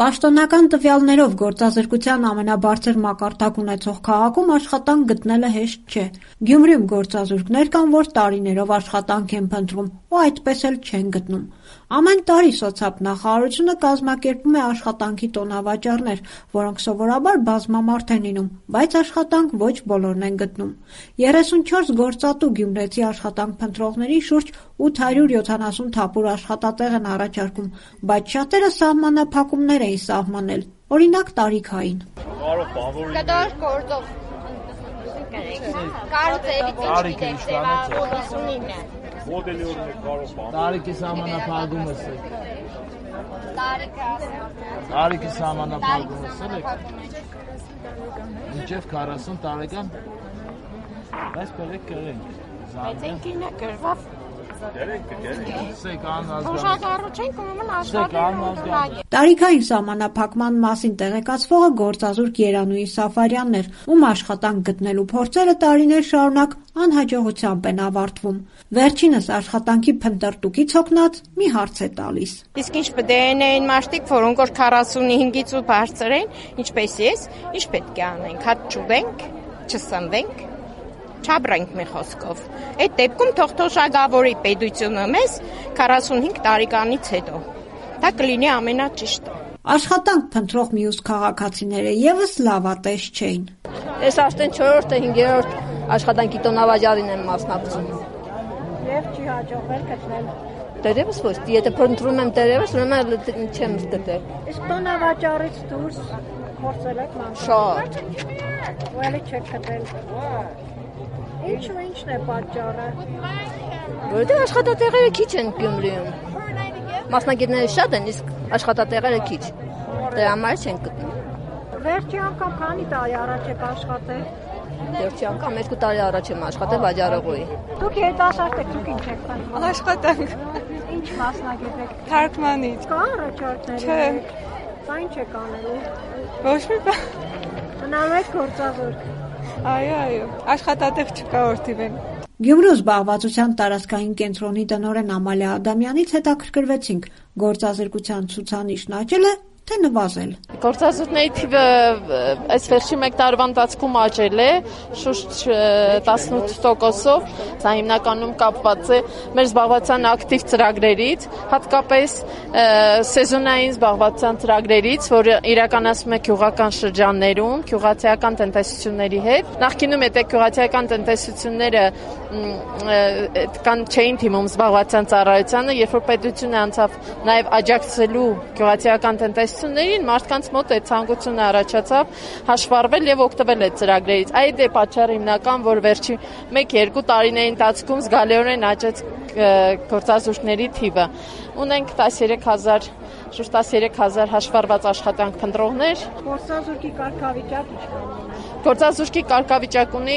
Պաշտոնական տվյալներով գործազրկության ամենաբարձր մակարդակ ունեցող քաղաքում աշխատանք գտնելը հեշտ չէ։ Գյումրիում գործազուրկներ կան, որ տարիներով աշխատանք են փնտրում ու այդպես էլ չեն գտնում։ Ամեն տարի սոցիալնախարարությունը կազմակերպում է աշխատանքի տոնավաճառներ, որոնք սովորաբար բազմամարդ են լինում, բայց աշխատանք ոչ բոլորն են գտնում։ 34 գործատու գյումրեցի աշխատանք փնտրողների շուրջ 870 թափուր աշխատատեղ են առաջարկում, բայց շատերը սահմանափակումներ էին սահմանել, օրինակ տարիքային։ Կդոր գործով կարծեվի Մոդելի օրինակ կարող բան։ Տարիքի սահմանափակումը եք։ Տարիքի սահմանափակումը եք։ Մինչև 40 տարեկան։ Բայց կրենք։ Բայց ինքինը գրվավ։ Տարիքային սահմանափակման մասին տեղեկացվողը գործազուրկ Երանուհի Սաֆարյանն էր, ում աշխատանք գտնելու փորձերը տարիներ շարունակ անհաջողությամբ են ավարտվում։ Վերջինս աշխատանքի փնտրտուքից հոգնած մի հարց է տալիս։ Իսկ ինչ պետք է այն մարդիկ, որոնք 45-ից ու բարձր են, ինչպես ես, ինչ պետք է անենք, հատ ճուվենք, չսնվենք, չաբրանք մի խոսքով։ Այդ դեպքում թող շագավորի պետությունը մեզ 45 տարեկանից հետո։ Դա կլինի ամենաճիշտը։ Աշխատանք փնտրող մյուս քաղաքացիները եւս լավատես չէին։ Ես արդեն 4-րդ, 5-րդ աշխատանքի տոնավաճառին եմ մասնակցում։ Եվ չի հաջողվել գտնել։ Դերևս ոչ, եթե փնտրում եմ դերևս, ուրեմն չեմ գտել։ Իսկ տոնավաճառից դուրս փորձել եք ման։ Շատ։ Ու էլի չեք գտել։ Ինչն է պատճառը։ Որտեղ աշխատատեղերը քիչ են Գյումրիում։ Մասնագետները շատ են, իսկ աշխատատեղերը քիչ։ Դրա համար չեն գտնում։ Վերջի անգամ քանի տարի առաջ եք աշխատել։ Վերջի անգամ 2 տարի առաջ եմ աշխատել վաճառողուի։ Դուք երիտասարդ եք, դուք ինչ եք փնտրում։ Աշխատանք։ Ինչ մասնագետ եք։ Թարգմանիչ։ Կա առաջարկներ։ Չէ։ Դա ինչ եք անելու։ Ոչ մի բան։ Մնալու եք գործազուրկ։ Այո, աշխատատեղ չկա օրթիվեն։ Գյումրու զբաղվածության տարածքային կենտրոնի տնօրեն Ամալիա Ադամյանից հետաքրքրվեցինք, գործազրկության ցուցանիշն աճել է, թե նվազել։ Գործազուրկների թիվը այս վերջին 1 տարվա ընթացքում աճել է շուրջ 18%-ով, դա հիմնականում կապված է մեր զբաղվածության ակտիվ ծրագրերից, հատկապես սեզոնային զբաղվածության ծրագրերից, որը իրականացվում է գյուղական շրջաններում, գյուղացիական տնտեսությունների հետ։ Նախկինում եթե գյուղացիական տնտեսությունները չէին թիմում զբաղվածության ծառայությանը, երբ որ պետությունը անցավ նաև աջակցելու գյուղացիական տնտեսություններին, մարդկանց մոտ այդ ցանկությունը առաջացավ հաշվառվել եւ օգտվել այդ ծրագրերից։ Այդ է պատճառը հիմնական, որ վերջի 1-2 տարիների ընթացքում զգալիորեն աճեց գործազուրկների թիվը։ Ունենք 13,000 հաշվառված աշխատանք փնտրողներ։ Գործազուրկի կարգավիճակ ինչքան է։ Գործազուրկի կարգավիճակ ունի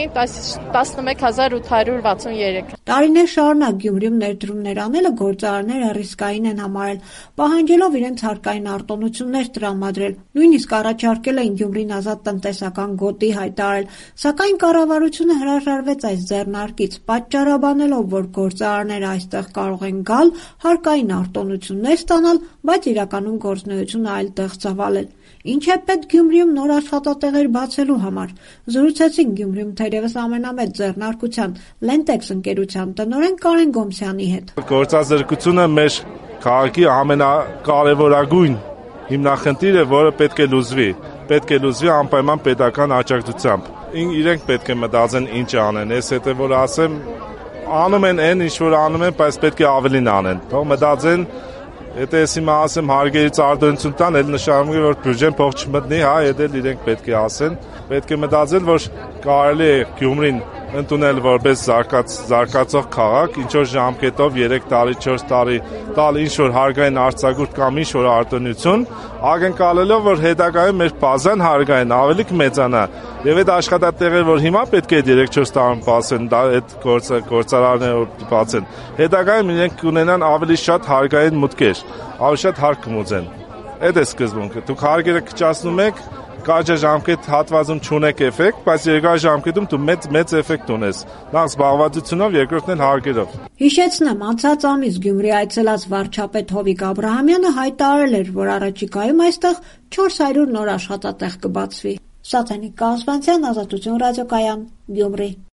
11863։ Տարիներ շարունակ Գյումրիում ներդրումներ անելը գործարարները ռիսկային են համարել, պահանջելով իրենց հարկային արտոնություններ տրամադրել, նույնիսկ առաջարկել էին Գյումրին ազատ տնտեսական գոտի հայտարարել, սակայն կառավարությունը հրաժարվեց այս ձեռնարկից, պատճառաբանելով, որ գործարարները այստեղ կարող են գալ, հարկային արտոնություններ ստանալ, բայց իրականում գործունեությունը այլ տեղ ծավալել։ Ինչ է պետք Գյումրիում նոր աշխատատեղեր բացելու համար։ Զրուցեցինք Գյումրիում թերևս ամենամեծ ձեռնարկության Lentex ընկերության տնօրեն Կարեն Գոմսյանի հետ։ Գործազրկությունը մեր քաղաքի ամենակարևորագույն հիմնախնդիրը, որը պետք է լուծվի անպայման պետական աջակցությամբ։ Իրենք պետք է մտածեն ինչ անեն, ես եթե որ ասեմ, անում են այն, ինչ որ անում են, բայց պետք է ավելին անեն։ Թող մտածեն, եթե ես հիմա ասեմ հարգերից արտոնություն տան, էլ նշանակում է, որ բյուջեն փող չմտնի, այդ էլ իրենք պետք է ասեն, պետք է մտածել, որ կարելի է Գյումրին ընդունել որպես զարգացող քաղաք, ինչ որ ժամկետով 3 տարի, 4 տարի տալ ինչ որ հարգային արձակուրդ կամ ինչ որ արտոնություն, ակնկալելով, որ հետագայում մեր բազան հարգային ավելի կմեծանա, եւ այդ աշխատատեղերը, որ հիմա պետք է 3-4 տարում բացեն, այդ գործարարները բացեն, հետագայում իրենք կունենան ավելի շատ հարգային մուտքեր, ավելի շատ հարկ կմուծեն։ Այդ է սկզբունքը։ Դուք հարգերը կճացնում եք, Կարճ ժամկետ հատվածում չունեք էֆեկտ, բայց երկար ժամկետում դու մեծ էֆեկտ ունես։ Նախ զբաղվածությունով, երկրորդն էլ հարկերով։ Հիշեցնեմ, անցած ամիս Գյումրի այցելած վարչապետ Հովիկ Աբրահամյանը հայտարարել էր, որ առաջիկայում այստեղ 400 նոր աշխատատեղ կբացվի։ Սաթենիկ Կազվանցյան, Ազատություն ռադիոկայան, Գյումրի։